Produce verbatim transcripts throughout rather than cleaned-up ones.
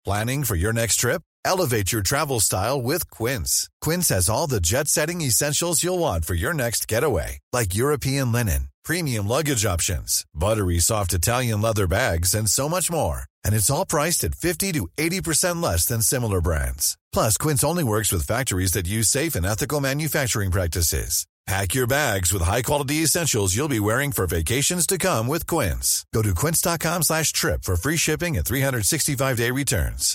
Planning for your next trip? Elevate your travel style with Quince. Quince has all the jet-setting essentials you'll want for your next getaway, like European linen, premium luggage options, buttery soft Italian leather bags, and so much more. And it's all priced at fifty to eighty percent less than similar brands. Plus, Quince only works with factories that use safe and ethical manufacturing practices. Pack your bags with high-quality essentials you'll be wearing for vacations to come with Quince. Go to quince.com slash trip for free shipping and three sixty-five day returns.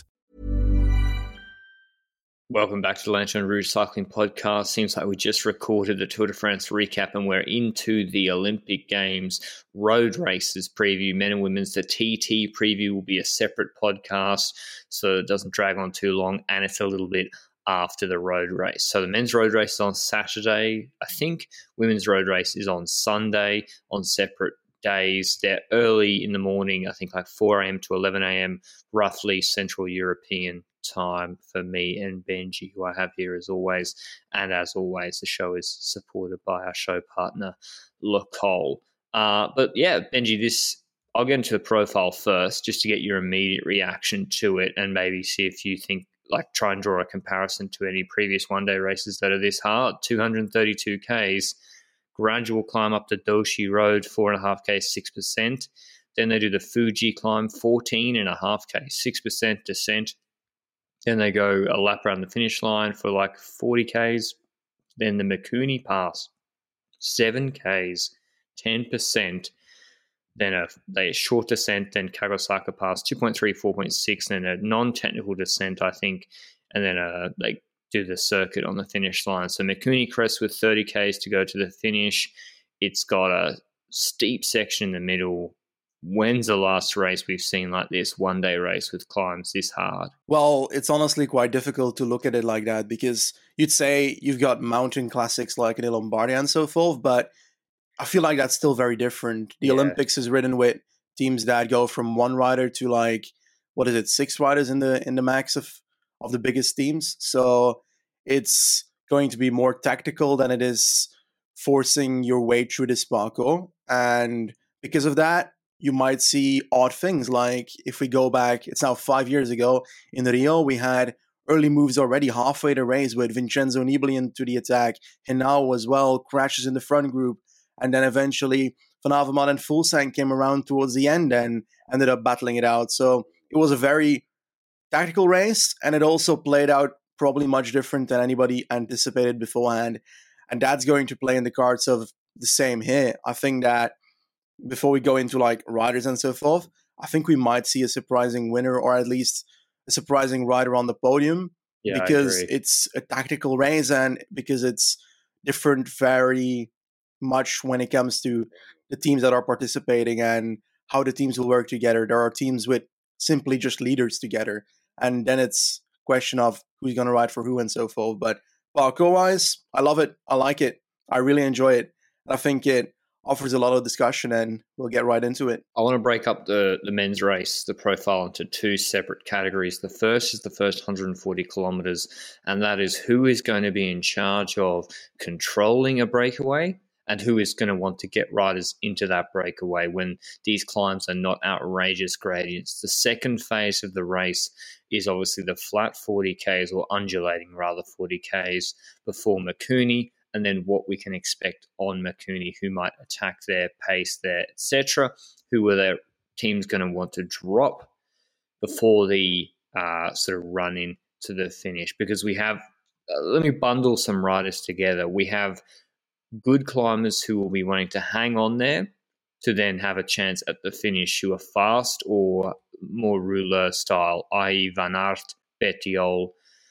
Welcome back to the Lanterne Rouge Cycling Podcast. Seems like we just recorded the Tour de France recap and we're into the Olympic Games road races preview, men and women's. The T T preview will be a separate podcast so it doesn't drag on too long, and it's a little bit after the road race. So the men's road race is on Saturday, I think. Women's road race is on Sunday on separate days. They're early in the morning, I think like four a.m. to eleven a.m., roughly Central European time for me and Benji, who I have here as always. And as always, the show is supported by our show partner, Le Col. Uh, but yeah, Benji, this I'll get into the profile first just to get your immediate reaction to it and maybe see if you think, like, try and draw a comparison to any previous one-day races that are this hard. two hundred thirty-two kays, gradual climb up the Doshi Road, four and a half k, six percent. Then they do the Fuji climb, fourteen and a half k, six percent descent. Then they go a lap around the finish line for like forty kays. Then the Mikuni Pass, seven kays, ten percent. Then a, a short descent, then Kagosaka Pass, two point three, four point six, then a non-technical descent, I think, and then a, they do the circuit on the finish line. So Mikuni Crest with thirty kays to go to the finish. It's got a steep section in the middle. When's the last race we've seen like this, one-day race with climbs this hard? Well, it's honestly quite difficult to look at it like that because you'd say you've got mountain classics like in Lombardia and so forth, but I feel like that's still very different. The yeah. Olympics is ridden with teams that go from one rider to like, what is it, six riders in the in the max of, of the biggest teams. So it's going to be more tactical than it is forcing your way through this parcours. And because of that, you might see odd things. Like if we go back, it's now five years ago, in Rio, we had early moves already halfway the race with Vincenzo Nibali into the attack. Henao as well, crashes in the front group. And then eventually Van Avermaet and Fuglsang came around towards the end and ended up battling it out. So it was a very tactical race, and it also played out probably much different than anybody anticipated beforehand. And that's going to play in the cards of the same here. I think that before we go into like riders and so forth, I think we might see a surprising winner or at least a surprising rider on the podium yeah, because it's a tactical race and because it's different very much when it comes to the teams that are participating and how the teams will work together. There are teams with simply just leaders together, and then it's a question of who's going to ride for who and so forth. But parkour-wise, I love it. I like it. I really enjoy it. I think it offers a lot of discussion, and we'll get right into it. I want to break up the, the men's race, the profile, into two separate categories. The first is the first one hundred forty kilometers, and that is who is going to be in charge of controlling a breakaway and who is going to want to get riders into that breakaway when these climbs are not outrageous gradients. The second phase of the race is obviously the flat forty kays, or undulating rather forty kays, before Mikuni, and then what we can expect on Mikuni, who might attack their pace there, et cetera. Who are their teams going to want to drop before the uh, sort of run in to the finish? Because we have, uh, let me bundle some riders together. We have good climbers who will be wanting to hang on there to then have a chance at the finish, who are fast or more rouleur style, that is. Van Aert, Bettiol,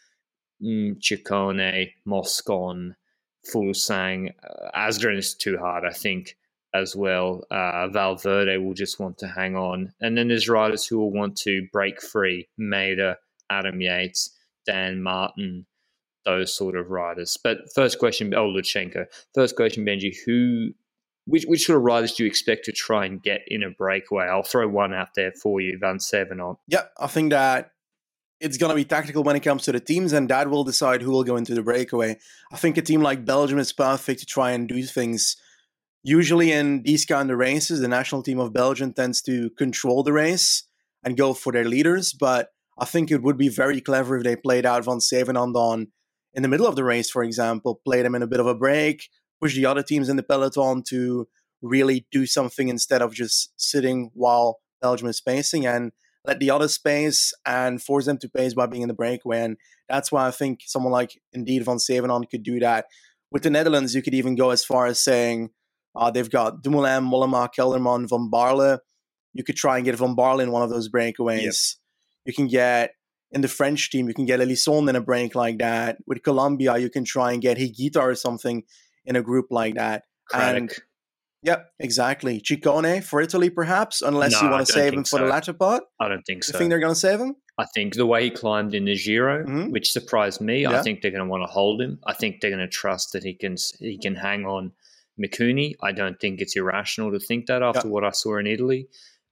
Ciccone, Moscon, Fuglsang. uh, Asgreen is too hard, I think, as well. Uh, Valverde will just want to hang on. And then there's riders who will want to break free. Maida, Adam Yates, Dan Martin, those sort of riders. But first question, oh, Lutsenko. First question, Benji, who, which which sort of riders do you expect to try and get in a breakaway? I'll throw one out there for you, Van Sevenant. Yeah, I think that it's going to be tactical when it comes to the teams, and that will decide who will go into the breakaway. I think a team like Belgium is perfect to try and do things. Usually in these kind of races, the national team of Belgium tends to control the race and go for their leaders, but I think it would be very clever if they played out Van Zevenand in the middle of the race, for example, play them in a bit of a break, push the other teams in the peloton to really do something instead of just sitting while Belgium is pacing, and let the others pace and force them to pace by being in the breakaway. And that's why I think someone like indeed Van Zevenand could do that. With the Netherlands, you could even go as far as saying uh, they've got Dumoulin, Mollema, Kelderman, Van Baarle. You could try and get Van Baarle in one of those breakaways. Yep. You can get, in the French team, you can get Elisson in a break like that. With Colombia, you can try and get Higuita or something in a group like that. Craddock. And yep, exactly. Ciccone for Italy, perhaps, unless no, you want to save him so. for the latter part. I don't think so. You think they're going to save him? I think the way he climbed in the Giro, mm-hmm. which surprised me, yeah. I think they're going to want to hold him. I think they're going to trust that he can he can hang on Mikuni. I don't think it's irrational to think that after yeah. what I saw in Italy.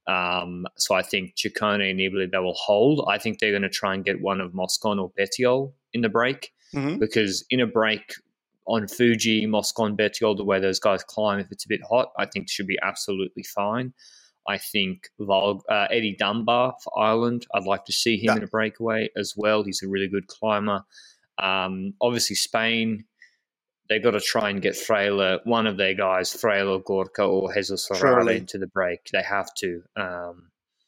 Um, so I think Ciccone and Nibali, they will hold. I think they're going to try and get one of Moscon or Bettiol in the break mm-hmm. because in a break on Fuji, Moscon, Bettiol, the way those guys climb, if it's a bit hot, I think should be absolutely fine. I think Vol- uh, Eddie Dunbar for Ireland, I'd like to see him yeah. in a breakaway as well. He's a really good climber. Um, obviously, Spain, they got to try and get Frailer, one of their guys, Frailer, Gorka, or Jesus Herrera into the break. They have to. Um,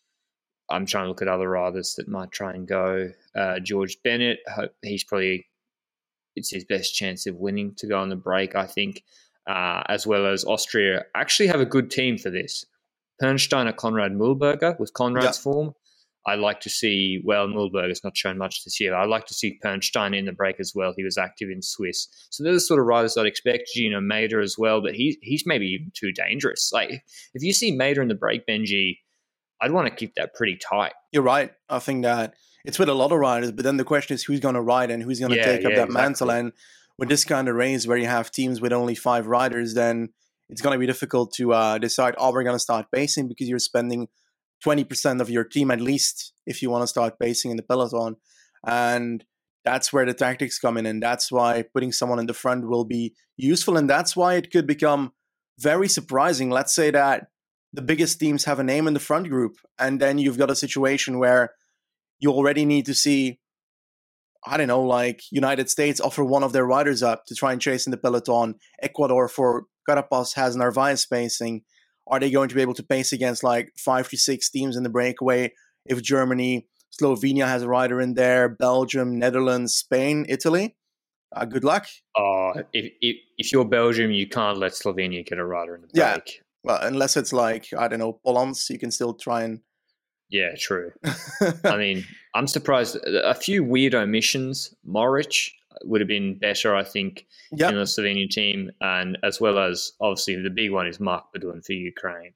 I'm trying to look at other riders that might try and go. Uh, George Bennett, he's probably, it's his best chance of winning to go on the break, I think, uh, as well as Austria actually have a good team for this. Pernsteiner, Konrad Mühlberger with Konrad's yeah. form. I like to see, well, Mühlberger's not shown much this year. I like to see Pernsteiner in the break as well. He was active in Swiss. So they're the sort of riders I'd expect. Gino Mader as well, but he, he's maybe even too dangerous. Like, if you see Mader in the break, Benji, I'd want to keep that pretty tight. You're right. I think that it's with a lot of riders, but then the question is who's going to ride and who's going to yeah, take up yeah, that exactly. mantle. And with this kind of race where you have teams with only five riders, then it's going to be difficult to uh, decide, oh, we're going to start pacing because you're spending twenty percent of your team at least if you want to start pacing in the peloton. And that's where the tactics come in. And that's why putting someone in the front will be useful. And that's why it could become very surprising. Let's say that the biggest teams have a name in the front group. And then you've got a situation where you already need to see, I don't know, like United States offer one of their riders up to try and chase in the peloton. Ecuador for Carapaz has Narvaez pacing. Are they going to be able to pace against like five to six teams in the breakaway? If Germany, Slovenia has a rider in there, Belgium, Netherlands, Spain, Italy, uh, good luck. Oh, uh, if, if if you're Belgium, you can't let Slovenia get a rider in the break. Yeah, well, unless it's like, I don't know, Polans, you can still try and... Yeah, true. I mean, I'm surprised. A few weird omissions. Moric would have been better, I think, yep. in the Slovenian team. And as well as, obviously, the big one is Mark Badun for Ukraine.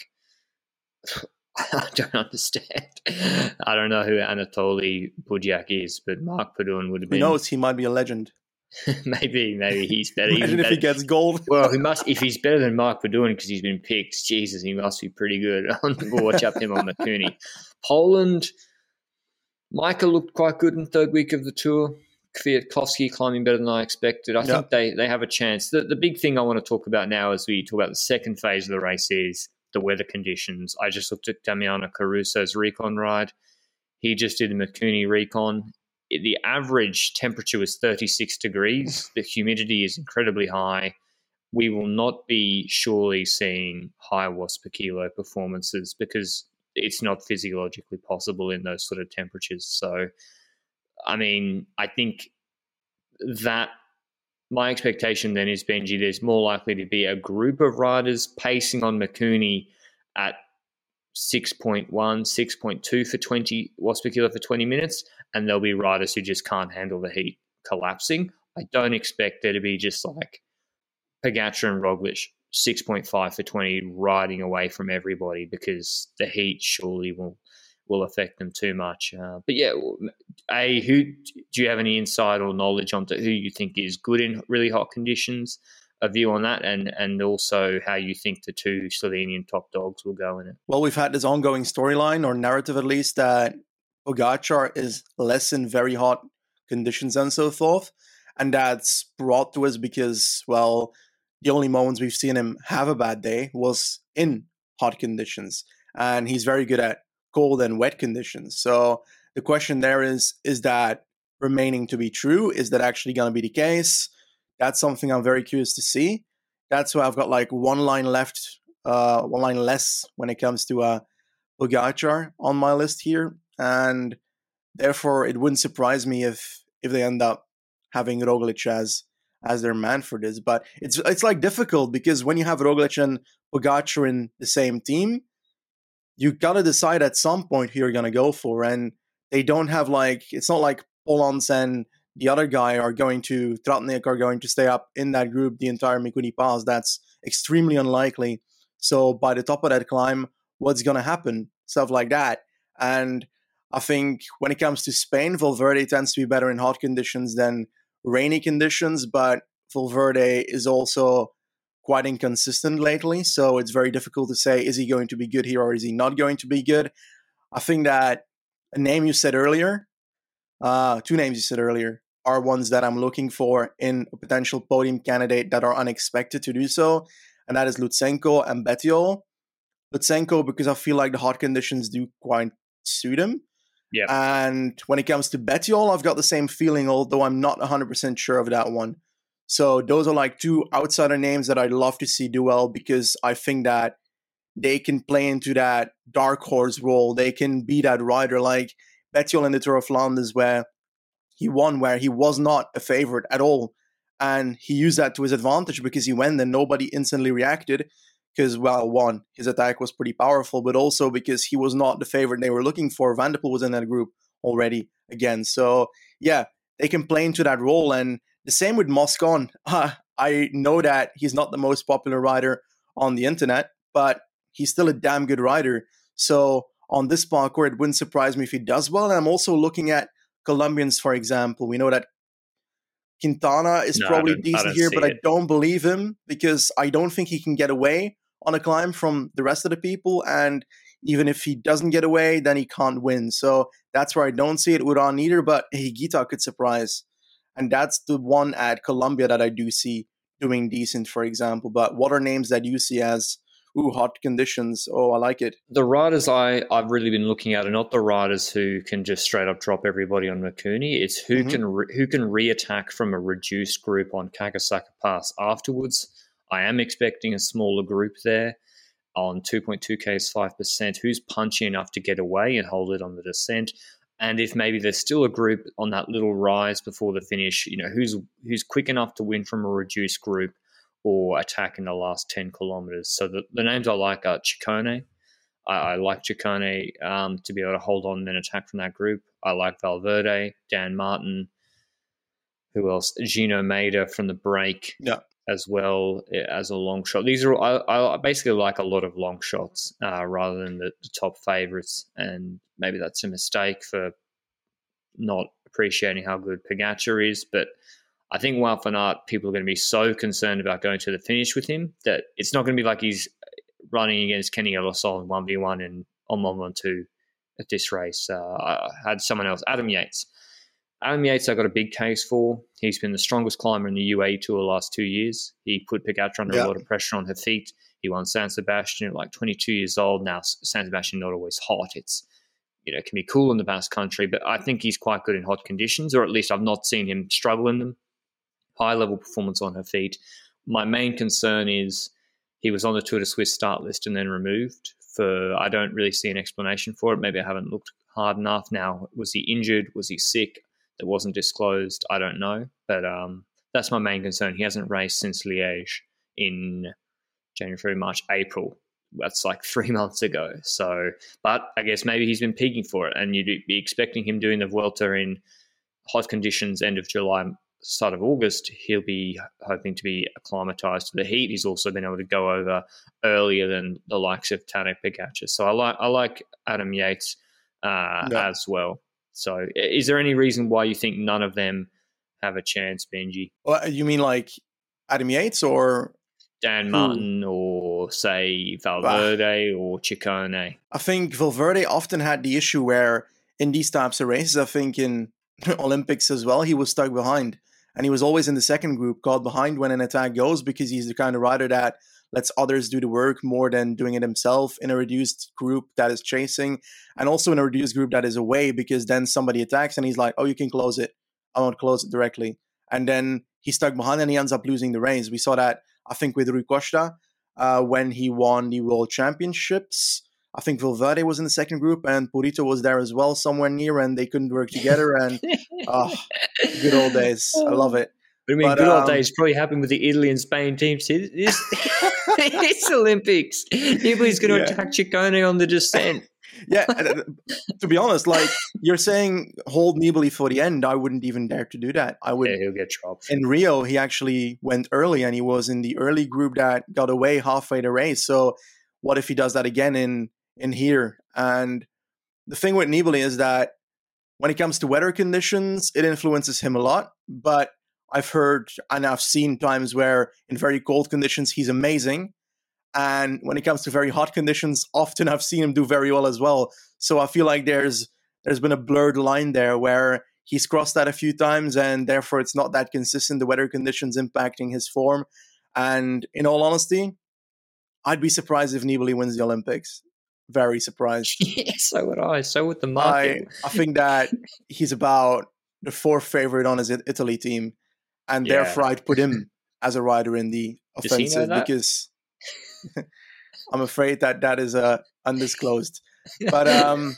Like, I don't understand. I don't know who Anatoly Budyak is, but Mark Badun would have been... Who knows? He might be a legend. maybe, maybe he's better. Imagine if better. He gets gold. Well, he must. If he's better than Mark Badun because he's been picked, Jesus, he must be pretty good. We'll watch up him on Mikuni. Poland, Michael looked quite good in the third week of the Tour. Kwiatkowski climbing better than I expected. I yep. think they, they have a chance. The, the big thing I want to talk about now as we talk about the second phase of the race is the weather conditions. I just looked at Damiano Caruso's recon ride. He just did the Mikuni recon. The average temperature was thirty-six degrees. The humidity is incredibly high. We will not be surely seeing high watts per kilo performances because it's not physiologically possible in those sort of temperatures. So, I mean, I think that my expectation then is, Benji, there's more likely to be a group of riders pacing on Mikuni at six point one, six point two for twenty watts per kilo for twenty minutes, and there'll be riders who just can't handle the heat collapsing. I don't expect there to be just like Pogačar and Roglic, six point five for twenty, riding away from everybody because the heat surely will will affect them too much. Uh, but yeah, A, who do you have any insight or knowledge onto who you think is good in really hot conditions? A view on that, and and also how you think the two Slovenian top dogs will go in it. Well, we've had this ongoing storyline or narrative, at least, that Pogačar is less in very hot conditions and so forth, and that's brought to us because, well, the only moments we've seen him have a bad day was in hot conditions, and he's very good at cold and wet conditions. So the question there is, is that remaining to be true? Is that actually going to be the case? That's something I'm very curious to see. That's why I've got like one line left, uh, one line less when it comes to uh, Pogacar on my list here. And therefore, it wouldn't surprise me if if they end up having Roglic as as their man for this. But it's it's like difficult because when you have Roglic and Pogacar in the same team, you gotta decide at some point who you're gonna go for. And they don't have like, it's not like Polans and the other guy are going to, Tratnik are going to stay up in that group the entire Mikuni Pass. That's extremely unlikely. So by the top of that climb, what's gonna happen? Stuff like that. And I think when it comes to Spain, Valverde tends to be better in hot conditions than rainy conditions, but Valverde is also quite inconsistent lately, so it's very difficult to say, is he going to be good here or is he not going to be good? I think that a name you said earlier, uh, two names you said earlier, are ones that I'm looking for in a potential podium candidate that are unexpected to do so, and that is Lutsenko and Bettiol. Lutsenko, because I feel like the hot conditions do quite suit him. Yeah. And when it comes to Bettiol, I've got the same feeling, although I'm not one hundred percent sure of that one. So those are like two outsider names that I'd love to see do well, because I think that they can play into that dark horse role. They can be that rider like Bettiol in the Tour of Flanders, where he won, where he was not a favorite at all. And he used that to his advantage because he went and nobody instantly reacted. Because, well, one, his attack was pretty powerful, but also because he was not the favorite they were looking for. Van der Poel was in that group already again. So, yeah, they can play into that role. And the same with Moscon. Uh, I know that he's not the most popular rider on the internet, but he's still a damn good rider. So, on this parkour, it wouldn't surprise me if he does well. And I'm also looking at Colombians, for example. We know that Quintana is no, probably decent here, but it. I don't believe him because I don't think he can get away on a climb from the rest of the people, and even if he doesn't get away, then he can't win. So that's where I don't see it. Uran either, but Higuita could surprise. And that's the one at Colombia that I do see doing decent, for example. But what are names that you see as, ooh, hot conditions? Oh, I like it. The riders I, I've really been looking at are not the riders who can just straight up drop everybody on Mikuni. It's who mm-hmm. can re- who can re-attack from a reduced group on Kagasaka Pass afterwards. I am expecting a smaller group there on two point two K is five percent. Who's punchy enough to get away and hold it on the descent? And if maybe there's still a group on that little rise before the finish, you know, who's who's quick enough to win from a reduced group or attack in the last ten kilometers. So the, the names I like are Ciccone. I, I like Ciccone um, to be able to hold on and then attack from that group. I like Valverde, Dan Martin. Who else? Gino Maida from the break. Yeah. As well as a long shot. These are I, I basically like a lot of long shots uh, rather than the, the top favourites, and maybe that's a mistake for not appreciating how good Pogacar is. But I think Wout van Aert, people are going to be so concerned about going to the finish with him that it's not going to be like he's running against Kenny Elissol in one v one and on one v two at this race. Uh, I had someone else, Adam Yates. Adam Yates, I got a big case for. He's been the strongest climber in the U A E Tour the last two years. He put Pogacar under yeah. a lot of pressure on her feet. He won San Sebastian at like twenty-two years old. Now, San Sebastian not always hot. It's, you know, it can be cool in the Basque Country, but I think he's quite good in hot conditions, or at least I've not seen him struggle in them. High-level performance on her feet. My main concern is he was on the Tour de Suisse start list and then removed. For I don't really see an explanation for it. Maybe I haven't looked hard enough. Now, was he injured? Was he sick? That wasn't disclosed. I don't know. But um, that's my main concern. He hasn't raced since Liège in January, February, March, April. That's like three months ago. So, but I guess maybe he's been peaking for it, and you'd be expecting him doing the Vuelta in hot conditions end of July, start of August. He'll be hoping to be acclimatized to the heat. He's also been able to go over earlier than the likes of Tadej Pogacar. So I like I like Adam Yates uh, yeah. as well. So is there any reason why you think none of them have a chance, Benji? Well, you mean like Adam Yates or Dan Martin who? Or, say, Valverde ah. or Ciccone? I think Valverde often had the issue where in these types of races, I think in Olympics as well, he was stuck behind. And he was always in the second group, caught behind when an attack goes, because he's the kind of rider that lets others do the work more than doing it himself in a reduced group that is chasing, and also in a reduced group that is away, because then somebody attacks and he's like, oh, you can close it. I won't close it directly. And then he's stuck behind and he ends up losing the race. We saw that, I think, with Rui Costa uh, when he won the World Championships. I think Valverde was in the second group and Purito was there as well, somewhere near, and they couldn't work together. And oh, good old days. I love it. But I mean, But, good old um, days probably happened with the Italy and Spain teams. It- It's, it's Olympics. Nibali's going to Yeah. attack Ciccone on the descent. Yeah, and, uh, to be honest, like you're saying, hold Nibali for the end. I wouldn't even dare to do that. I would. Yeah, he'll get dropped. In Rio, he actually went early, and he was in the early group that got away halfway the race. So, what if he does that again in in here? And the thing with Nibali is that when it comes to weather conditions, it influences him a lot. But I've heard and I've seen times where in very cold conditions he's amazing. And when it comes to very hot conditions, often I've seen him do very well as well. So I feel like there's there's been a blurred line there where he's crossed that a few times, and therefore it's not that consistent, the weather conditions impacting his form. And in all honesty, I'd be surprised if Nibali wins the Olympics. Very surprised. Yeah, so would I. So would the I, market. I think that he's about the fourth favorite on his It- Italy team, and Yeah. therefore I'd put him as a rider in the Does he know offensive that? because I'm afraid that that is uh, undisclosed. But um,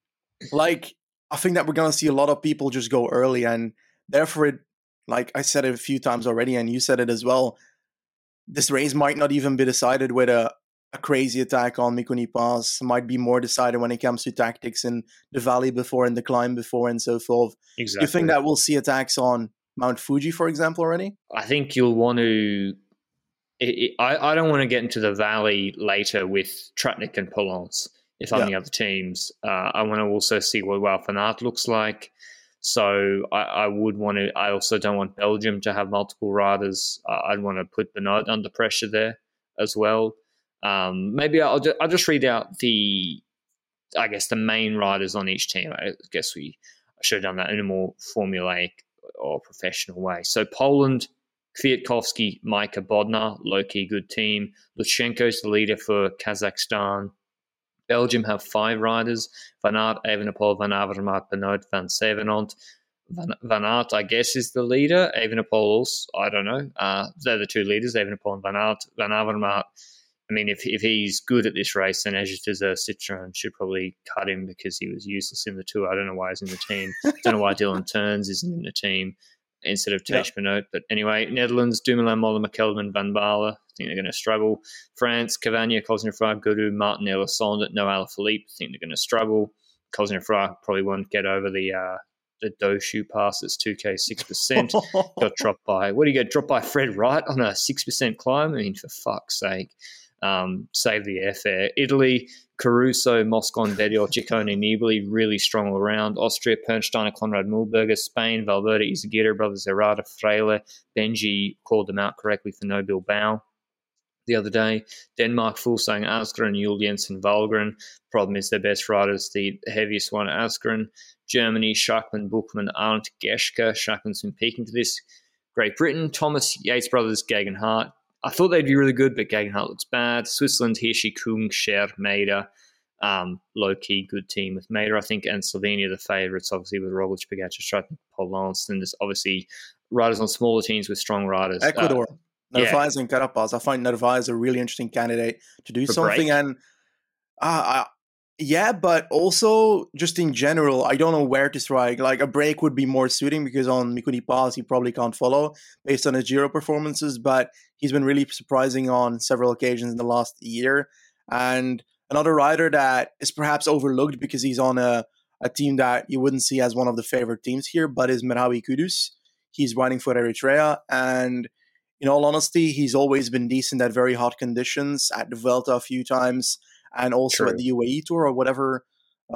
like I think that we're gonna see a lot of people just go early, and therefore, it, like I said it a few times already, and you said it as well. This race might not even be decided with a, a crazy attack on Mikuni Pass. Might be more decided when it comes to tactics in the valley before and the climb before and so forth. Exactly. You think that we'll see attacks on Mount Fuji, for example, already? I think you'll want to. It, it, I, I don't want to get into the valley later with Tratnik and Polance if I'm Yeah. the other teams. Uh, I want to also see what Wout van Aert looks like. So I, I would want to. I also don't want Belgium to have multiple riders. Uh, I'd want to put Bernard under pressure there as well. Um, maybe I'll, ju- I'll just read out the, I guess, the main riders on each team. I guess we should have done that in a more formulaic or professional way. So Poland, Kwiatkowski, Micah Bodnar, low-key good team. Lutsenko's the leader for Kazakhstan. Belgium have five riders: Van Aert, Evenepoel, Van Avermaet, Benoit, Van Sevenant. Van, Van Aert, I guess, is the leader. Evenepoel also, I don't know. Uh, they're the two leaders, Evenepoel and Van Aert. Van Avermaet, I mean, if if he's good at this race, then Egeter Citroën should probably cut him because he was useless in the Tour. I don't know why he's in the team. I don't know why Dylan Turns isn't in the team instead of Tej Yeah. Benoit. But anyway, Netherlands, Dumoulin, Moller, McKelvin, Van Baarle. I think they're going to struggle. France, Cavagna, Cosnefroid, Godu, Martin, Elassonde, no Alaphilippe. I think they're going to struggle. Cosnefroid probably won't get over the uh, the Doshu pass. It's two K, six percent. Got dropped by, what do you get? Dropped by Fred Wright on a six percent climb? I mean, for fuck's sake. Um, save the airfare. Italy, Caruso, Moscon, Vettel, Ciccone, Nibali, really strong all around. Austria, Pernsteiner, Konrad Mühlberger. Spain, Valverde, Izagirre, brothers Zerrada, Freire. Benji called them out correctly for no Bilbao the other day. Denmark, Fuglsang, Asgren, Jules Jensen, Valgren. Problem is their best riders, the heaviest one, Asgren. Germany, Schachmann, Buchmann, Arndt, Geschke. Schachmann's been peaking to this. Great Britain, Thomas, Yates brothers, Gagan Hart. I thought they'd be really good, but Gagan Hart looks bad. Switzerland, Hirschi, Kung, Scher, Maida. Um, low-key good team with Maida, I think, and Slovenia, the favourites, obviously, with Roglic, Pogačar, Stratton, Polance. And there's obviously riders on smaller teams with strong riders. Ecuador. Uh, Narvaez and Carapaz. I find Narvaez a really interesting candidate to do For something. break? And uh, I, yeah, but also just in general, I don't know where to strike. Like a break would be more suiting because on Mikuni Pass, he probably can't follow based on his Giro performances, but he's been really surprising on several occasions in the last year. And another rider that is perhaps overlooked because he's on a, a team that you wouldn't see as one of the favorite teams here, but is Merhawi Kudus. He's riding for Eritrea, and in all honesty, he's always been decent at very hot conditions, at the Vuelta a few times, and also True. at the U A E Tour or whatever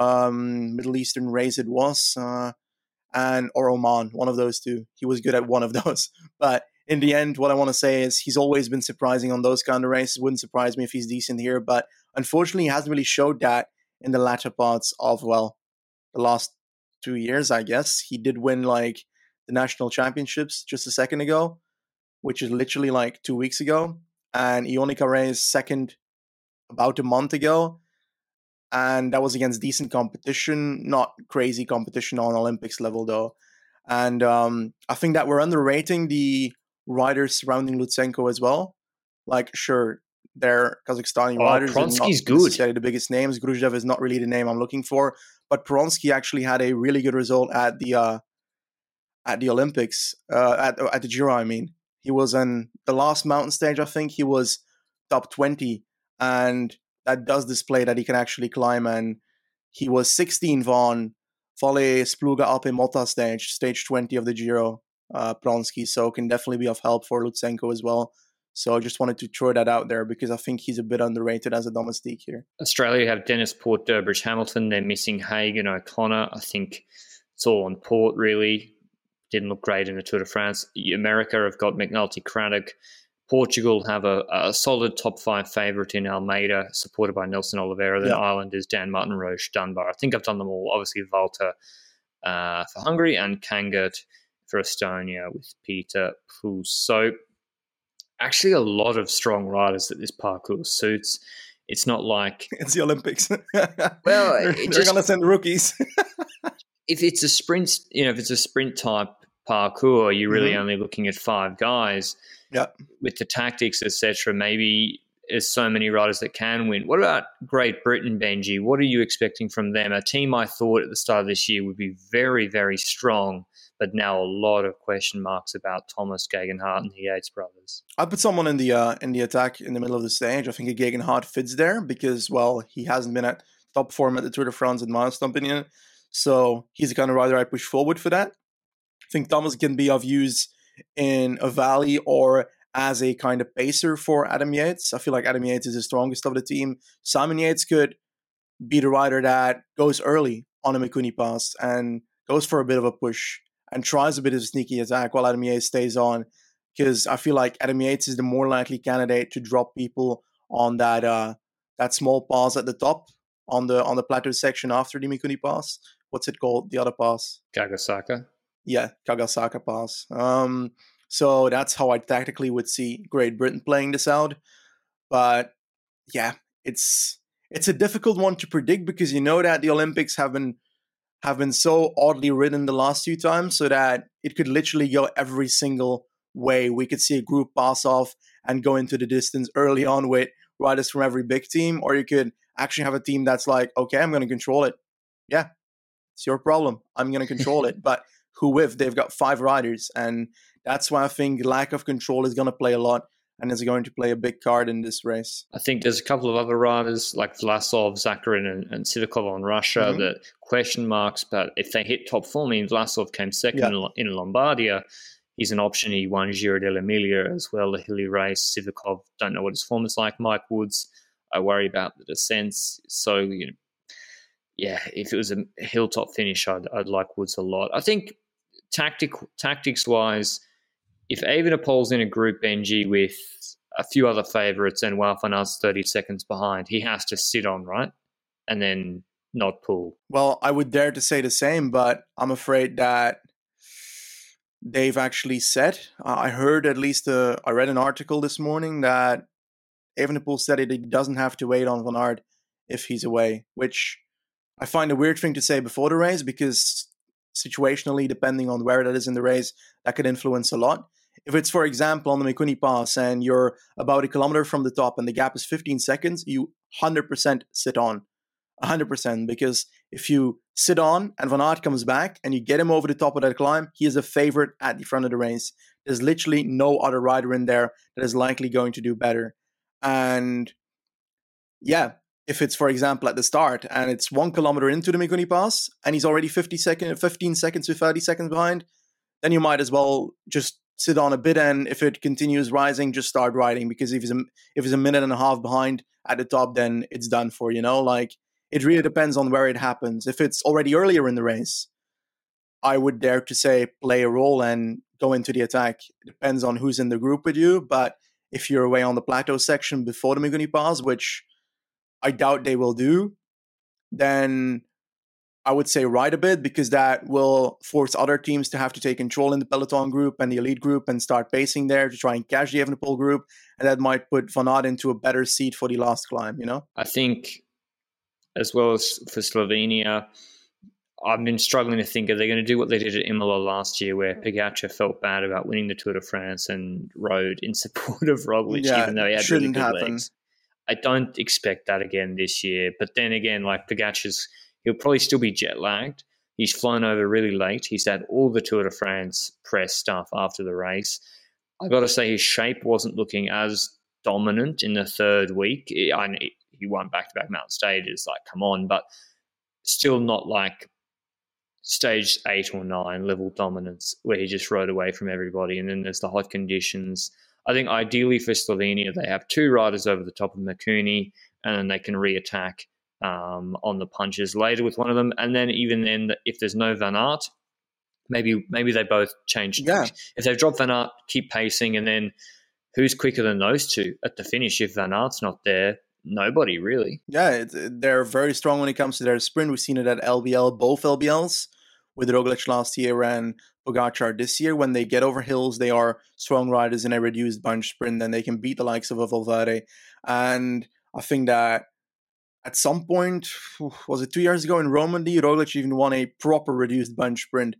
um, Middle Eastern race it was, uh, and or Oman, one of those two. He was good at one of those. But in the end, what I want to say is he's always been surprising on those kind of races. Wouldn't surprise me if he's decent here, but unfortunately, he hasn't really showed that in the latter parts of, well, the last two years, I guess. He did win, like, the national championships just a second ago, which is literally like two weeks ago. and Ionica raced second about a month ago. And that was against decent competition, not crazy competition on Olympics level though. And um, I think that we're underrating the riders surrounding Lutsenko as well. Like, sure, they're Kazakhstani Oh, riders and not Pronsky's good. necessarily the biggest names. Gruzhev is not really the name I'm looking for, but Pronsky actually had a really good result at the uh, at the Olympics, uh, at at the Giro. I mean, he was in the last mountain stage. I think he was top twenty, and that does display that he can actually climb. And he was sixteenth on Folle Spluga Alpe Mota stage, stage twenty of the Giro, uh, Pronsky. So can definitely be of help for Lutsenko as well. So I just wanted to throw that out there because I think he's a bit underrated as a domestique here. Australia have Dennis Port, Durbridge, Hamilton. They're missing Hagen, O'Connor. I think it's all on Port, really. Didn't look great in the Tour de France. America have got McNulty, Craddock. Portugal have a, a solid top five favourite in Almeida, supported by Nelson Oliveira. Then Yeah. Ireland is Dan Martin, Roche, Dunbar. I think I've done them all. Obviously, Valter uh, for Hungary and Kangert for Estonia with Peter Pus. So actually a lot of strong riders that this parkour suits. It's not like... It's the Olympics. Well, they're, it they're just- going to send rookies. if it's a sprint, you know, if it's a sprint type parkour, you're really Mhm. only looking at five guys. Yeah. With the tactics, et cetera, maybe there's so many riders that can win. What about Great Britain, Benji? What are you expecting from them? A team I thought at the start of this year would be very, very strong, but now a lot of question marks about Thomas, Gegenhardt, and the Yates brothers. I'd put someone in the uh, in the attack in the middle of the stage. I think a Gegenhardt fits there because, well, he hasn't been at top form at the Tour de France in my opinion. So he's the kind of rider I push forward for that. I think Thomas can be of use in a valley or as a kind of pacer for Adam Yates. I feel like Adam Yates is the strongest of the team. Simon Yates could be the rider that goes early on a Mikuni pass and goes for a bit of a push and tries a bit of a sneaky attack while Adam Yates stays on. Because I feel like Adam Yates is the more likely candidate to drop people on that uh, that small pass at the top on the on the plateau section after the Mikuni pass. What's it called? The other pass? Kagasaka. Yeah, Kagasaka pass. Um, so that's how I tactically would see Great Britain playing this out. But yeah, it's it's a difficult one to predict because you know that the Olympics have been have been so oddly ridden the last few times, so that it could literally go every single way. We could see a group pass off and go into the distance early on with riders from every big team, or you could actually have a team that's like, okay, I'm going to control it. Yeah, it's your problem. I'm going to control it. But who with? They've got five riders, and that's why I think lack of control is going to play a lot and is going to play a big card in this race. I think there's a couple of other riders like Vlasov, Zakharin, and, and Sidakov on Russia Mhm. that question marks, but if they hit top four, I mean, Vlasov came second Yeah. in, Lo- in Lombardia. He's an option. He won Giro dell'Emilia as well, the hilly race. Sidakov, don't know what his form is like. Mike Woods, I worry about the descents. So, you know, yeah, if it was a hilltop finish, I'd, I'd like Woods a lot. I think tactic, tactics-wise, if Evenepoel's in a group, Benji, with a few other favourites and Wout van Aert's thirty seconds behind, he has to sit on, right? And then not pull. Well, I would dare to say the same, but I'm afraid that they've actually said, uh, I heard at least, uh, I read an article this morning that Evenepoel said that he doesn't have to wait on Van Aert if he's away, which I find a weird thing to say before the race because situationally, depending on where that is in the race, that could influence a lot. If it's, for example, on the Mikuni Pass and you're about a kilometer from the top and the gap is fifteen seconds, you one hundred percent sit on. one hundred percent. Because if you sit on and Van Aert comes back and you get him over the top of that climb, he is a favorite at the front of the race. There's literally no other rider in there that is likely going to do better. And yeah, if it's, for example, at the start and it's one kilometer into the Mikuni Pass and he's already fifty seconds, fifteen seconds to thirty seconds behind, then you might as well just sit on a bit, and if it continues rising, just start riding, because if it's a, if it's a minute and a half behind at the top, then it's done for, you know? Like, it really depends on where it happens. If it's already earlier in the race, I would dare to say play a role and go into the attack. It depends on who's in the group with you, but if you're away on the plateau section before the Mikuni Pass, which I doubt they will do, then I would say, ride a bit, because that will force other teams to have to take control in the peloton group and the elite group and start pacing there to try and catch the Evenepoel group. And that might put Van Aert into a better seat for the last climb, you know? I think, as well as for Slovenia, I've been struggling to think, are they going to do what they did at Imola last year, where Pogačar felt bad about winning the Tour de France and rode in support of Roglic, yeah, even though he had really good happen. legs? I don't expect that again this year. But then again, like Pogačar's, he'll probably still be jet lagged. He's flown over really late. He's had all the Tour de France press stuff after the race. I got to say, his shape wasn't looking as dominant in the third week. I he won back-to-back mountain stages, like, come on, but still not like stage eight or nine level dominance where he just rode away from everybody. And then there's the hot conditions. I think ideally for Slovenia, they have two riders over the top of Makuni, and then they can re-attack um, on the punches later with one of them. And then even then, if there's no Van Aert, maybe maybe they both change. Yeah. If they've dropped Van Aert, keep pacing, and then who's quicker than those two at the finish if Van Aert's not there? Nobody, really. Yeah, it's, they're very strong when it comes to their sprint. We've seen it at L B L, both L B Ls, with Roglic last year and Pogačar this year. When they get over hills, they are strong riders in a reduced bunch sprint, and they can beat the likes of a Valverde. And I think that at some point, was it two years ago in Romandy, Roglic even won a proper reduced bunch sprint.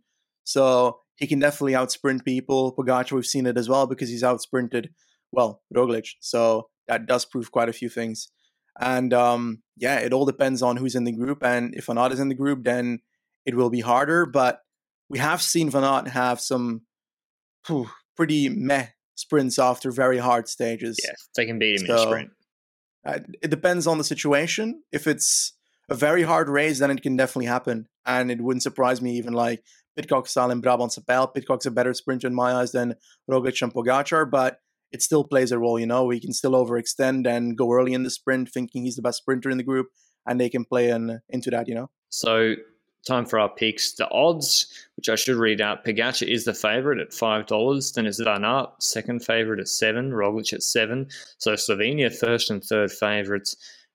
So he can definitely outsprint people. Pogačar, we've seen it as well, because he's outsprinted, well, Roglic. So that does prove quite a few things. And um, yeah, it all depends on who's in the group. And if Van Aert is in the group, then it will be harder. But we have seen Van Aert have some whew, pretty meh sprints after very hard stages. Yeah, they can beat him so, in a sprint. Uh, it depends on the situation. If it's a very hard race, then it can definitely happen. And it wouldn't surprise me even like Pidcock style in Brabantse Pijl. Pidcock's a better sprinter in my eyes than Roglic and Pogačar, but it still plays a role, you know. He can still overextend and go early in the sprint thinking he's the best sprinter in the group, and they can play in, into that, you know. So time for our picks. The odds, which I should read out, Pogačar is the favourite at five dollars. Then it's Van Aert, second favourite at seven dollars. Roglic at seven dollars. So Slovenia, first and third favourites.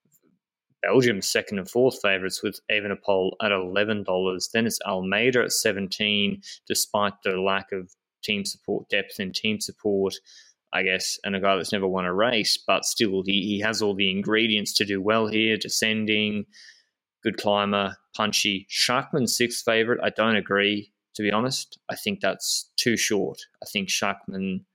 Belgium, second and fourth favourites, with Evenepoel at eleven dollars. Then it's Almeida at seventeen dollars, despite the lack of team support, depth in team support, I guess, and a guy that's never won a race, but still he, he has all the ingredients to do well here, descending, good climber, punchy. Schachmann, sixth favourite. I don't agree, to be honest. I think that's too short. I think Schachmann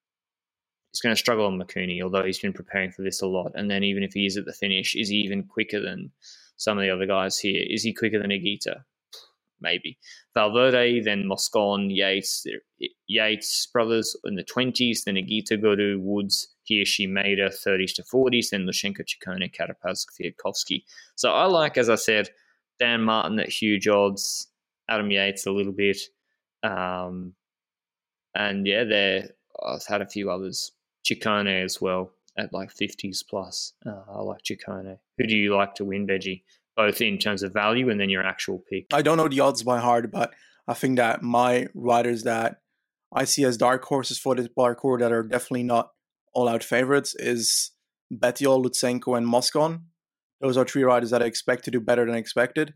is going to struggle on Makuni, although he's been preparing for this a lot. And then even if he is at the finish, is he even quicker than some of the other guys here? Is he quicker than Higuita? Maybe. Valverde, then Moscon, Yates, Yates brothers in the twenties, then Higuita, Godu, Woods, Hirschi, Maida, thirties to forties, then Lushenko, Ciccone, Carapaz, Kwiatkowski. So I like, as I said, Dan Martin at huge odds, Adam Yates a little bit. Um, and yeah, there I've had a few others. Ciccone as well at like fifties plus. Uh, I like Ciccone. Who do you like to win, Veggie? Both in terms of value and then your actual pick. I don't know the odds by heart, but I think that my riders that I see as dark horses for this parkour that are definitely not all-out favorites is Bettiol, Lutsenko, and Moscon. Those are three riders that I expect to do better than expected.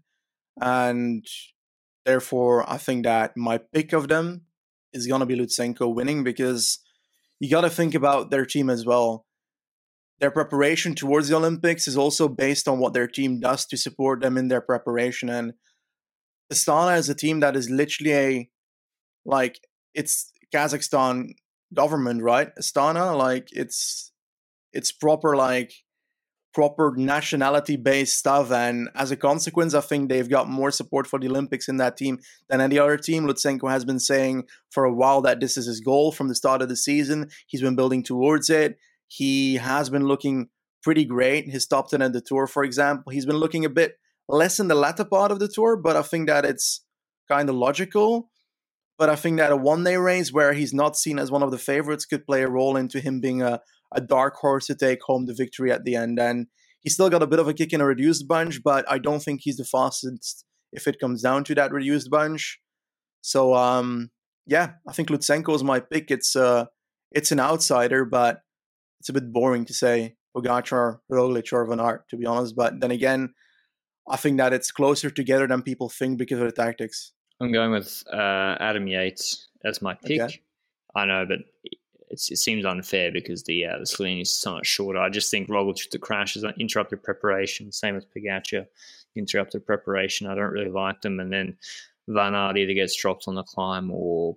And therefore, I think that my pick of them is going to be Lutsenko winning, because you got to think about their team as well. Their preparation towards the Olympics is also based on what their team does to support them in their preparation. And Astana is a team that is literally a, like, it's Kazakhstan government, right? Astana, like, it's, it's proper, like, proper nationality-based stuff. And as a consequence, I think they've got more support for the Olympics in that team than any other team. Lutsenko has been saying for a while that this is his goal from the start of the season. He's been building towards it. He has been looking pretty great. His top ten at the Tour, for example. He's been looking a bit less in the latter part of the Tour, but I think that it's kind of logical. But I think that a one-day race where he's not seen as one of the favorites could play a role into him being a, a dark horse to take home the victory at the end. And he's still got a bit of a kick in a reduced bunch, but I don't think he's the fastest if it comes down to that reduced bunch. So, um, yeah, I think Lutsenko is my pick. It's uh, it's an outsider, but it's a bit boring to say Pogačar, Roglic, or Van Aert, to be honest. But then again, I think that it's closer together than people think because of the tactics. I'm going with uh, Adam Yates as my pick. Okay. I know, but it's, it seems unfair because the uh, the Slovenian is so much shorter. I just think Roglic, the crashes interrupted preparation. Same with Pogačar, interrupted preparation. I don't really like them. And then Van Aert either gets dropped on the climb or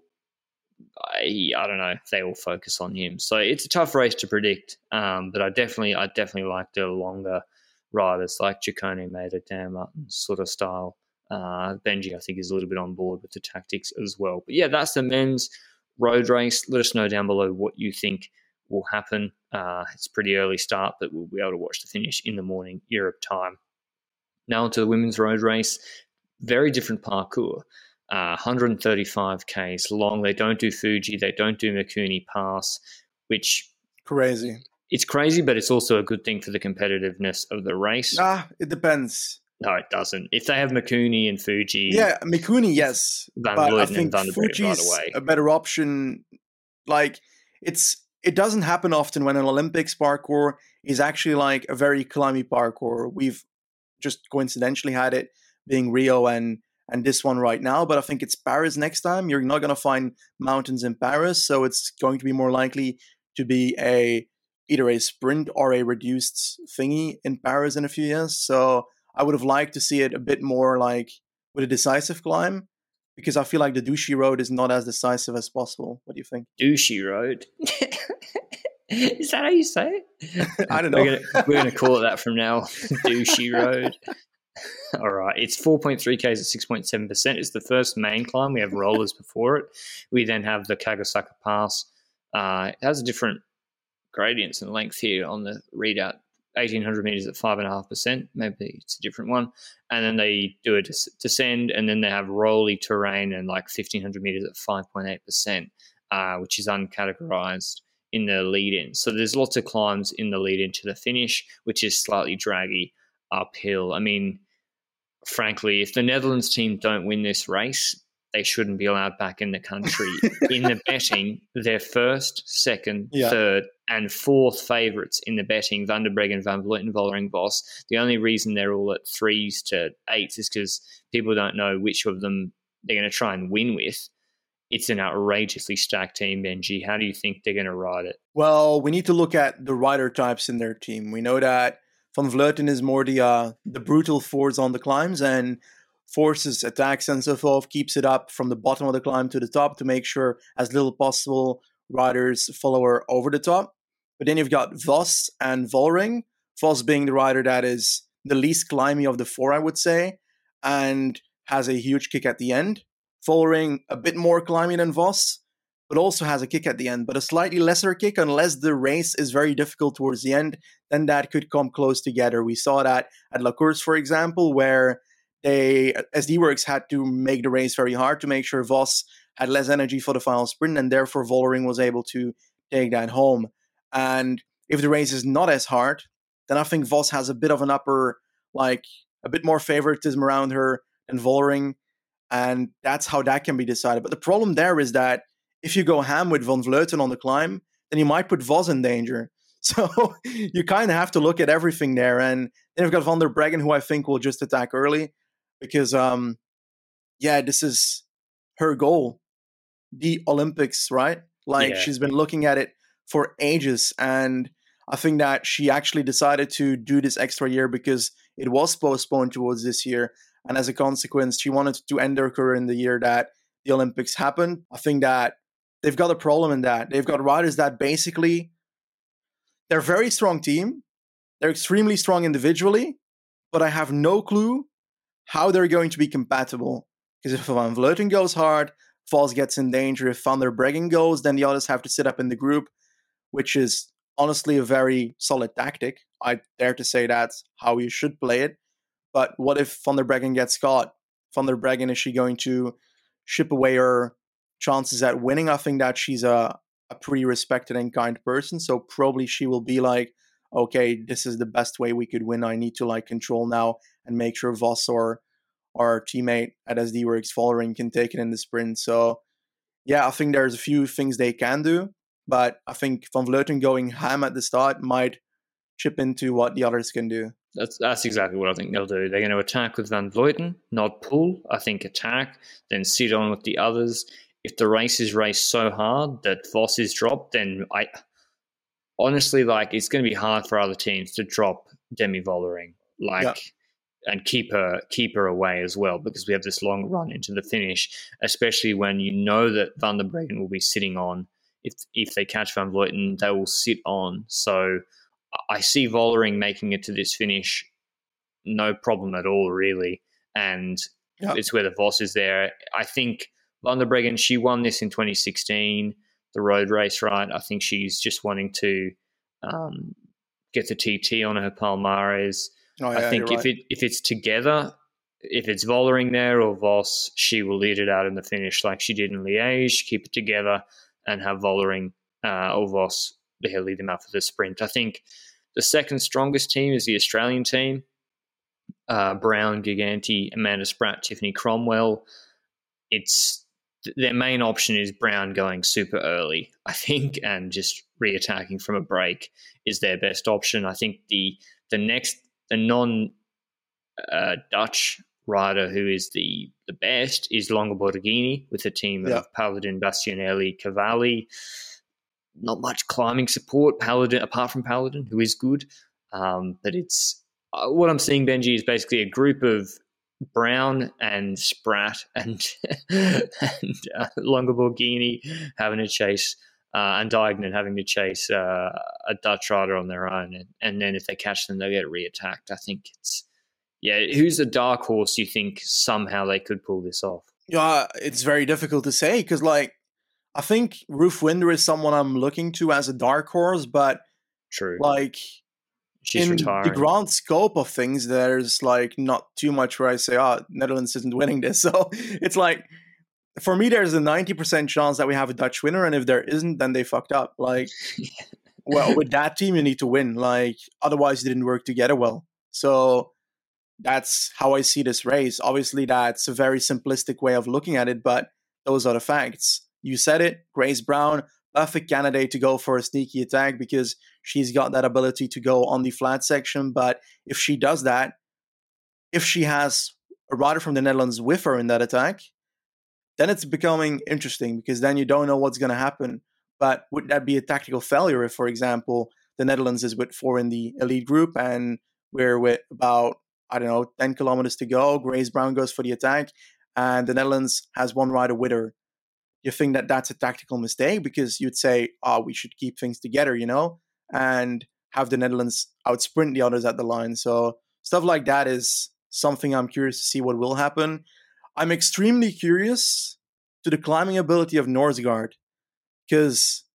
I, I don't know. They all focus on him. So it's a tough race to predict. Um, but I definitely, I definitely like the longer riders like Ciccone, Maida, Dan Martin sort of style. Uh, Benji, I think, is a little bit on board with the tactics as well. But yeah, that's the men's road race. Let us know down below what you think will happen. Uh, it's a pretty early start, but we'll be able to watch the finish in the morning, Europe time. Now to the women's road race. Very different parkour. Uh, one hundred thirty-five kays long. They don't do Fuji. They don't do Mikuni Pass, which... Crazy. It's crazy, but it's also a good thing for the competitiveness of the race. Ah, it depends. No, it doesn't. If they have Mikuni and Fuji... Yeah, Mikuni, yes. Van but I Vleuten think and Vandenberg Fuji's right away. a better option. Like, it's it doesn't happen often when an Olympics parkour is actually like a very climby parkour. We've just coincidentally had it being Rio and and this one right now, but I think it's Paris next time. You're not going to find mountains in Paris, so it's going to be more likely to be a either a sprint or a reduced thingy in Paris in a few years. So I would have liked to see it a bit more like with a decisive climb, because I feel like the Douchy Road is not as decisive as possible. What do you think? Douchy Road? Is that how you say it? I don't know. We're gonna, we're gonna call it that from now. Douchy Road. All right. It's four point three kays at six point seven percent. It's the first main climb. We have rollers before it. We then have the Kagasaka Pass. Uh, it has different gradients and length here on the readout. eighteen hundred meters at five point five percent. Maybe it's a different one. And then they do a des- descend, and then they have rolly terrain and like fifteen hundred meters at five point eight percent, uh, which is uncategorized in the lead-in. So there's lots of climbs in the lead-in to the finish, which is slightly draggy uphill. I mean, frankly, if the Netherlands team don't win this race, they shouldn't be allowed back in the country. In the betting, they're first, second, yeah. third, and fourth favourites in the betting, Van der Breggen, Van Vleuten, Vollering, Vos. The only reason they're all at threes to eights is because people don't know which of them they're going to try and win with. It's an outrageously stacked team, Benji. How do you think they're going to ride it? Well, we need to look at the rider types in their team. We know that Van Vleuten is more the uh, the brutal force on the climbs and forces attacks and so forth, keeps it up from the bottom of the climb to the top to make sure as little possible riders follow her over the top. But then you've got Vos and Vollering. Vos being the rider that is the least climby of the four, I would say, and has a huge kick at the end. Vollering a bit more climby than Vos, but also has a kick at the end, but a slightly lesser kick unless the race is very difficult towards the end, then that could come close together. We saw that at La Course, for example, where they, S D Works had to make the race very hard to make sure Vos had less energy for the final sprint, and therefore Vollering was able to take that home. And if the race is not as hard, then I think Vos has a bit of an upper, like a bit more favoritism around her than Vollering, and that's how that can be decided. But the problem there is that if you go ham with Van Vleuten on the climb, then you might put Vos in danger. So you kind of have to look at everything there. And then you've got Van der Breggen, who I think will just attack early because, um, yeah, this is her goal. The Olympics, right? Like, yeah. She's been looking at it for ages. And I think that she actually decided to do this extra year because it was postponed towards this year. And as a consequence, she wanted to end her career in the year that the Olympics happened. I think that they've got a problem in that. They've got riders that basically, they're a very strong team. They're extremely strong individually, but I have no clue how they're going to be compatible. Because if Van Vleuten goes hard, Vos gets in danger. If Van der Breggen goes, then the others have to sit up in the group, which is honestly a very solid tactic. I dare to say that's how you should play it. But what if Van der Breggen gets caught? Van der Breggen, is she going to ship away her chances at winning? I think that she's a, a pretty respected and kind person. So probably she will be like, okay, this is the best way we could win. I need to like control now and make sure Vos or our teammate at S D Works Vollering can take it in the sprint. So yeah, I think there's a few things they can do. But I think Van Vleuten going ham at the start might chip into what the others can do. That's that's exactly what I think they'll do. They're going to attack with Van Vleuten, not pull. I think attack, then sit on with the others. If the race is raced so hard that Vos is dropped, then I honestly, like, it's going to be hard for other teams to drop Demi Vollering, like, yeah. and keep her keep her away as well, because we have this long run into the finish, especially when you know that Van der Breggen will be sitting on. If if they catch Van Vleuten, they will sit on. So I see Vollering making it to this finish no problem at all, really. And yep. it's whether Vos is there. I think Van der Breggen, she won this in twenty sixteen, the road race, right? I think she's just wanting to um, get the T T on her Palmares. Oh, yeah, I think if right. it if it's together, if it's Vollering there or Vos, she will lead it out in the finish like she did in Liège, keep it together and have Vollering uh, or Vos lead them out for the sprint. I think the second strongest team is the Australian team. Uh, Brown, Giganti, Amanda Spratt, Tiffany Cromwell. It's their main option is Brown going super early, I think, and just re-attacking from a break is their best option. I think the the next the non uh, Dutch rider who is the the best is Longo Borghini with a team yeah. of Paladin, Bastianelli, Cavalli. Not much climbing support, Paladin apart from Paladin, who is good. Um, but it's uh, what I'm seeing, Benji, is basically a group of Brown and Spratt and, and uh, Longo Borghini having to chase uh, and Diagnan having to chase uh, a Dutch rider on their own. And, and then if they catch them, they'll get re-attacked. I think it's, yeah, who's the dark horse you think somehow they could pull this off? Yeah, it's very difficult to say because, like, I think Ruth Winder is someone I'm looking to as a dark horse, but true, like she's in retiring. The grand scope of things, there's like not too much where I say, "Oh, Netherlands isn't winning this." So it's like for me, there's a ninety percent chance that we have a Dutch winner, and if there isn't, then they fucked up. Like, well, with that team, you need to win. Like, otherwise, it didn't work together well. So that's how I see this race. Obviously, that's a very simplistic way of looking at it, but those are the facts. You said it, Grace Brown, perfect candidate to go for a sneaky attack because she's got that ability to go on the flat section. But if she does that, if she has a rider from the Netherlands with her in that attack, then it's becoming interesting because then you don't know what's going to happen. But would that be a tactical failure if, for example, the Netherlands is with four in the elite group and we're with about, I don't know, ten kilometers to go, Grace Brown goes for the attack, and the Netherlands has one rider with her? You think that that's a tactical mistake because you'd say, oh, we should keep things together, you know, and have the Netherlands outsprint the others at the line. So stuff like that is something I'm curious to see what will happen. I'm extremely curious to the climbing ability of Norsgaard because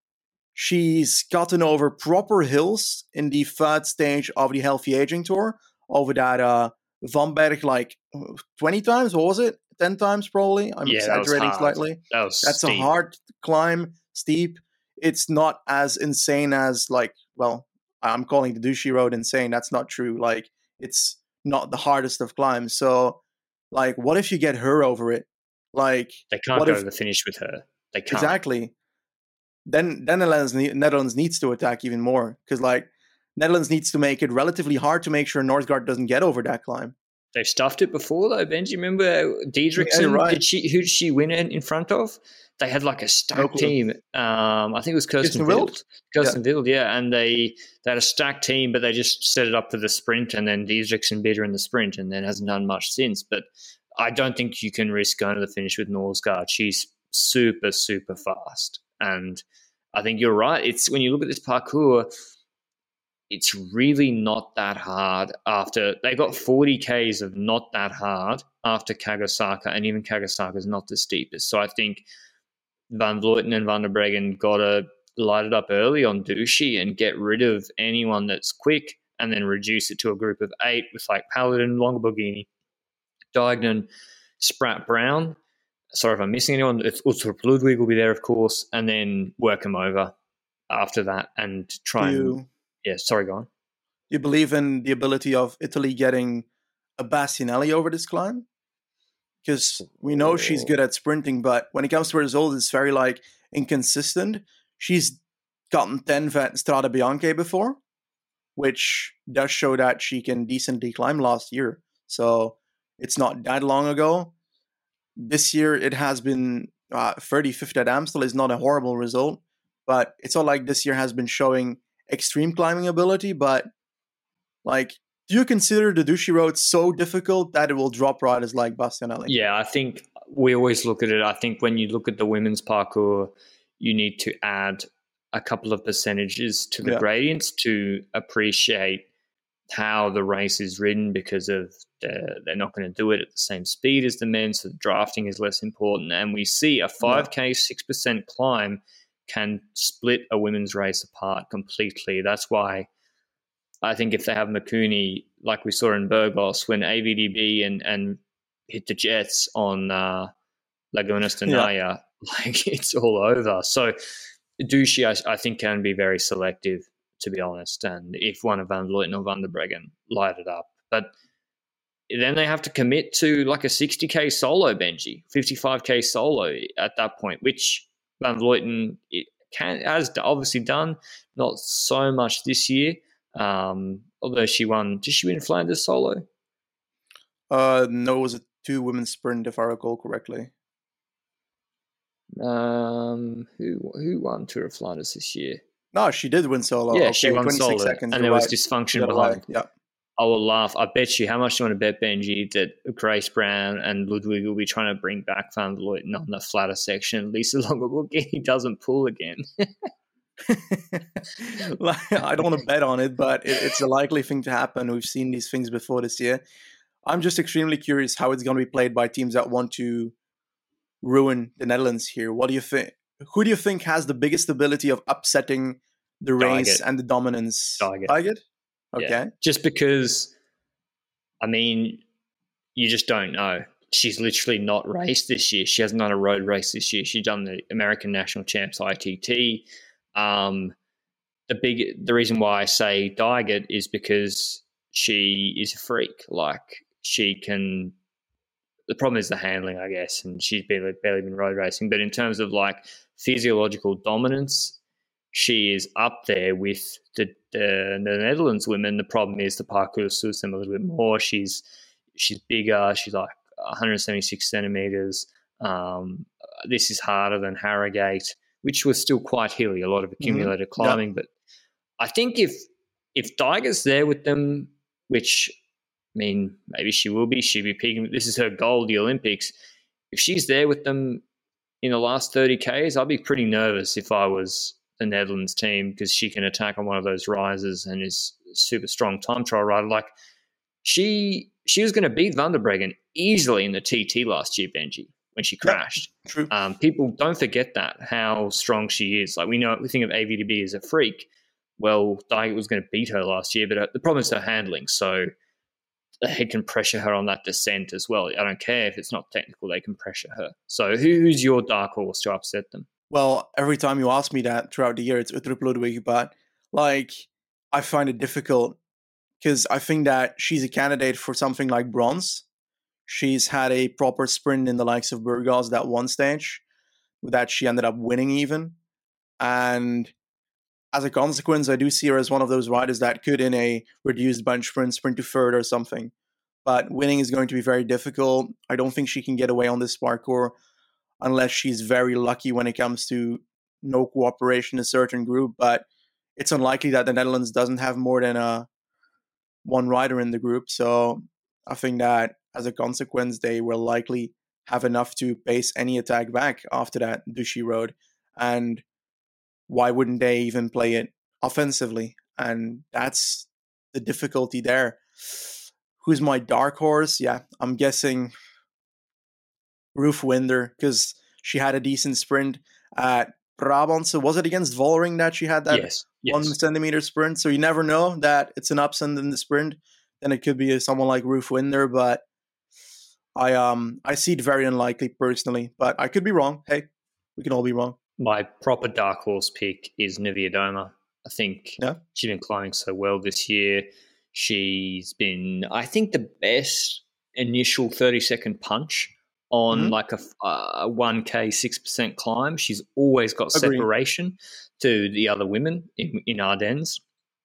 she's gotten over proper hills in the third stage of the Healthy Aging Tour over that uh, Vamberg like twenty times. What was it? ten times probably. I'm yeah, exaggerating that slightly. That was That's steep. a hard climb, steep. It's not as insane as like, well, I'm calling the Douchy Road insane. That's not true. Like, it's not the hardest of climbs. So, like, what if you get her over it? Like, they can't what go if, to the finish with her. They can't. Exactly. Then, then Netherlands, Netherlands needs to attack even more because, like, Netherlands needs to make it relatively hard to make sure Norsgaard doesn't get over that climb. They've stuffed it before, though, Ben. Do you remember Diedrichsen? Yeah, right. Did she, who did she win in, in front of? They had like a stacked no team. Um, I think it was Kirsten Wild. Kirsten yeah. Wild, yeah. And they, they had a stacked team, but they just set it up for the sprint, and then Diedrichsen beat her in the sprint and then hasn't done much since. But I don't think you can risk going to the finish with Norsgaard. She's super, super fast. And I think you're right. It's when you look at this parcours, it's really not that hard after they got forty Ks of not that hard after Kagasaka, and even Kagasaka is not the steepest. So I think Van Vleuten and Van der Breggen got to light it up early on Douchy and get rid of anyone that's quick and then reduce it to a group of eight with like Paladin, Longo Borghini, Diagnan, Spratt Brown. Sorry if I'm missing anyone. Uttrup Ludwig will be there, of course, and then work them over after that and try you- and... Yeah, sorry, go on. You believe in the ability of Italy getting a Bastianelli over this climb? Because we know she's good at sprinting, but when it comes to results, it's very like inconsistent. She's gotten tenth at Strade Bianche before. which does show that she can decently climb last year. So it's not that long ago. This year it has been uh, thirty-fifth at Amstel is not a horrible result, but it's not like this year has been showing extreme climbing ability. But like, do you consider the Douchy Road so difficult that it will drop riders like Bastianelli? Yeah, I think we always look at it. I think when you look at the women's parkour, you need to add a couple of percentages to the yeah. gradients to appreciate how the race is ridden, because of the, they're not going to do it at the same speed as the men, so the drafting is less important. And we see a five K, six percent climb can split a women's race apart completely. That's why I think if they have Mikuni, like we saw in Burgos, when A V D B and, and hit the jets on uh, Laguna Stenaya, yeah. like it's all over. So Douchy, I, I think, can be very selective, to be honest, and if one of Van Vleuten or Van der Breggen light it up. But then they have to commit to like a sixty K solo, Benji, fifty-five K solo at that point, which Van Vleuten can, has obviously done, not so much this year, um, although she won. Did she win Flanders solo? Uh, no, it was a two women's sprint, if I recall correctly. Um, who who won Tour of Flanders this year? No, she did win solo. Yeah, okay, she won solo, seconds, and there was right. dysfunction behind. Yeah. I will laugh. I bet you, how much do you want to bet, Benji, that Grace Brown and Ludwig will be trying to bring back Van Vleuten on the flatter section, Lisa Longoborghini doesn't pull again. I don't want to bet on it, but it, it's a likely thing to happen. We've seen these things before this year. I'm just extremely curious how it's going to be played by teams that want to ruin the Netherlands here. What do you think? Who do you think has the biggest ability of upsetting the race and the dominance? Target. Target? Okay. Yeah. Just because, I mean, you just don't know. She's literally not raced this year. She hasn't done a road race this year. She's done the American National Champs I T T. Um, the big, the reason why I say Dygert is because she is a freak. Like, she can. The problem is the handling, I guess, and she's barely, barely been road racing. But in terms of like physiological dominance, she is up there with the, the, the Netherlands women. The problem is the parkour suits them a little bit more. She's she's bigger. She's like one hundred seventy-six centimeters. Um, this is harder than Harrogate, which was still quite hilly, a lot of accumulated mm-hmm. climbing. Yep. But I think if if Dyger's there with them, which I mean, maybe she will be. She'll be peaking. This is her goal, the Olympics. If she's there with them in the last thirty Ks, I'd be pretty nervous if I was the Netherlands team, because she can attack on one of those rises and is a super strong time trial rider. Like, she she was going to beat Van der Breggen easily in the T T last year, Benji, when she crashed. Yeah, true. Um, people don't forget that, how strong she is. Like, we know, we think of A V D B as a freak. Well, Dygert was going to beat her last year, but the problem is her handling. So they can pressure her on that descent as well. I don't care if it's not technical, they can pressure her. So who's your dark horse to upset them? Well, every time you ask me that throughout the year, it's Uttrup Ludwig, but like, I find it difficult because I think that she's a candidate for something like bronze. She's had a proper sprint in the likes of Burgos, that one stage that she ended up winning even. And as a consequence, I do see her as one of those riders that could, in a reduced bunch sprint, sprint to third or something. But winning is going to be very difficult. I don't think she can get away on this parkour unless she's very lucky when it comes to no cooperation in a certain group. But it's unlikely that the Netherlands doesn't have more than a one rider in the group. So I think that as a consequence, they will likely have enough to pace any attack back after that Douchy Road. And why wouldn't they even play it offensively? And that's the difficulty there. Who's my dark horse? Yeah, I'm guessing Ruth Winder, because she had a decent sprint at Brabant. So was it against Vollering that she had that yes, yes. one centimeter sprint? So you never know that it's an upset in the sprint. Then it could be someone like Ruth Winder, but I um I see it very unlikely personally. But I could be wrong. Hey, we can all be wrong. My proper dark horse pick is Niewiadoma. I think yeah. she's been climbing so well this year. She's been, I think, the best initial thirty-second punch on mm-hmm. like a, a one K six percent climb. She's always got Agreed. separation to the other women in, in Ardennes.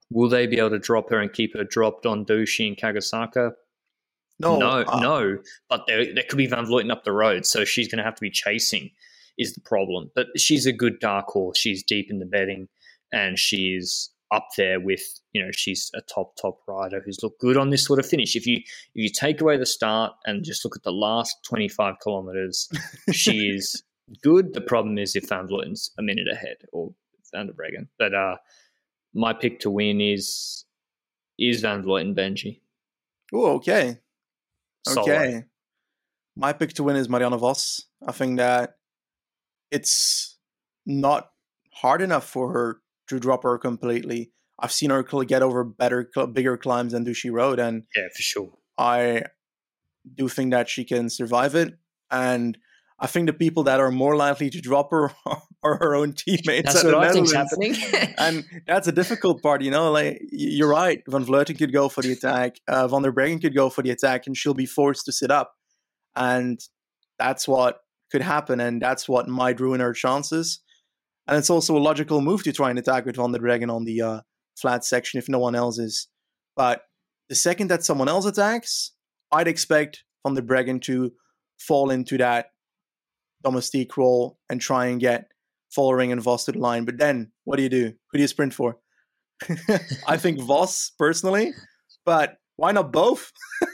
Will they be able to drop her and keep her dropped on Douchy and Kagasaka? No, no, uh, no. But there, there could be Van Vleuten up the road, so she's going to have to be chasing is the problem. But she's a good dark horse. She's deep in the betting, and she's up there with, you know, she's a top, top rider who's looked good on this sort of finish. If you if you take away the start and just look at the last twenty-five kilometres, she is good. The problem is if Van Vleuten's a minute ahead or Van der Breggen. But uh, my pick to win is is Van Vleuten, Benji. Oh, okay. Solo. Okay. My pick to win is Marianne Vos. I think that it's not hard enough for her to drop her completely. I've seen her get over better, bigger climbs than Douchy Road, and yeah, for sure. I do think that she can survive it. And I think the people that are more likely to drop her are her own teammates. That's what I think's happening. And that's a difficult part, you know. Like, you're right. Van Vleuten could go for the attack. Uh, Van der Breggen could go for the attack, and she'll be forced to sit up. And that's what could happen, and that's what might ruin her chances. And it's also a logical move to try and attack with Van der Breggen on the uh, flat section if no one else is. But the second that someone else attacks, I'd expect Van der Breggen to fall into that domestique role and try and get Vollering and Vos to the line. But then, what do you do? Who do you sprint for? I think Vos, personally, but why not both?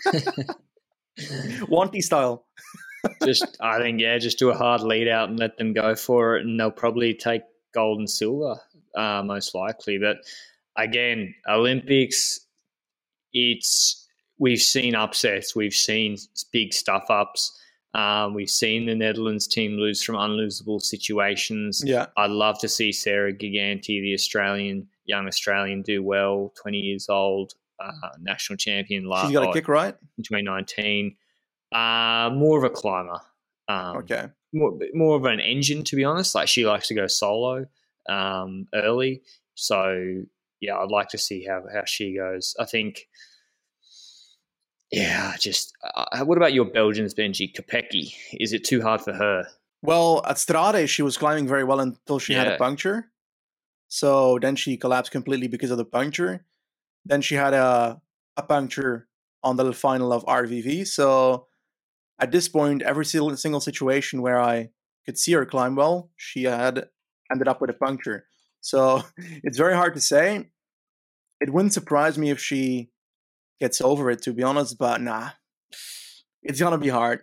Wanty style. just, I think, yeah, just do a hard lead out and let them go for it, and they'll probably take gold and silver, uh, most likely. But again, Olympics, it's we've seen upsets, we've seen big stuff ups. Um, we've seen the Netherlands team lose from unlosable situations. Yeah, I'd love to see Sarah Giganti, the Australian, young Australian, do well. twenty years old, uh, national champion. She's got a kick, right? In twenty nineteen. Uh, more of a climber. Um, okay. More, more of an engine, to be honest. Like, she likes to go solo um, early. So, yeah, I'd like to see how, how she goes. I think, yeah, just uh, what about your Belgians, Benji? Kopecky, is it too hard for her? Well, at Strade, she was climbing very well until she yeah. had a puncture. So then she collapsed completely because of the puncture. Then she had a, a puncture on the final of R V V. So at this point, every single situation where I could see her climb well, she had ended up with a puncture. So it's very hard to say. It wouldn't surprise me if she gets over it, to be honest, but nah, it's gonna be hard.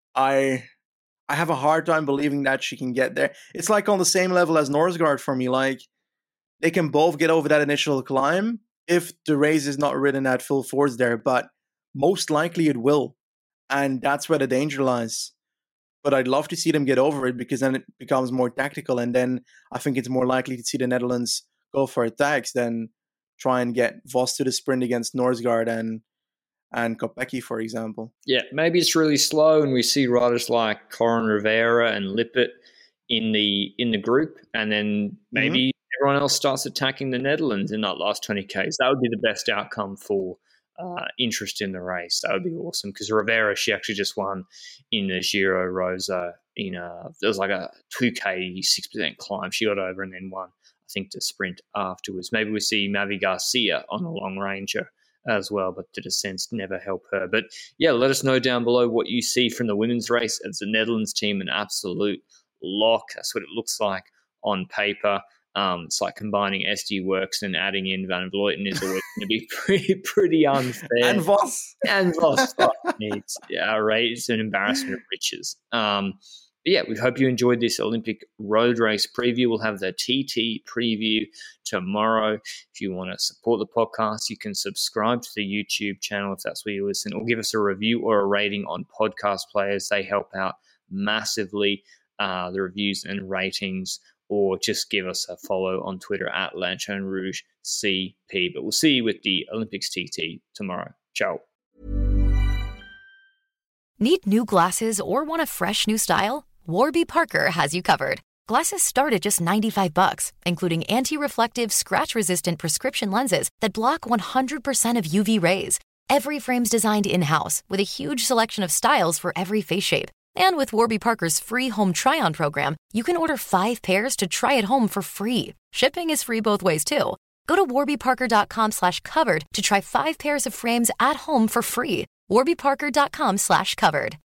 I I have a hard time believing that she can get there. It's like on the same level as Norsgaard for me. Like, they can both get over that initial climb if the race is not ridden at full force there, but most likely it will. And that's where the danger lies. But I'd love to see them get over it, because then it becomes more tactical. And then I think it's more likely to see the Netherlands go for attacks than try and get Vos to the sprint against Norsgaard and and Kopecky, for example. Yeah, maybe it's really slow and we see riders like Corin Rivera and Lippert in the in the group, and then maybe mm-hmm. everyone else starts attacking the Netherlands in that last twenty Ks. That would be the best outcome for uh, interest in the race. That would be awesome, because Rivera, she actually just won in the Giro Rosa in a, there was like a two K, six percent climb. She got over and then won, I think, the sprint afterwards. Maybe we see Mavi Garcia on a long ranger as well, but the descents never help her. But yeah, let us know down below what you see from the women's race. It's the Netherlands team, an absolute lock. That's what it looks like on paper. Um, it's like combining S D Works and adding in Van Vleuten is always going to be pretty, pretty unfair. And Vos. And Vos. It's, yeah, right. It's an embarrassment of riches. Um, But yeah, we hope you enjoyed this Olympic road race preview. We'll have the T T preview tomorrow. If you want to support the podcast, you can subscribe to the YouTube channel if that's where you listen, or give us a review or a rating on podcast players. They help out massively, uh, the reviews and ratings, or just give us a follow on Twitter at Lanterne Rouge C P. But we'll see you with the Olympics T T tomorrow. Ciao. Need new glasses or want a fresh new style? Warby Parker has you covered. Glasses start at just ninety-five bucks, including anti-reflective, scratch-resistant prescription lenses that block one hundred percent of U V rays. Every frame's designed in-house with a huge selection of styles for every face shape. And with Warby Parker's free home try-on program, you can order five pairs to try at home for free. Shipping is free both ways, too. Go to warbyparker.com slash covered to try five pairs of frames at home for free. warbyparker.com slash covered.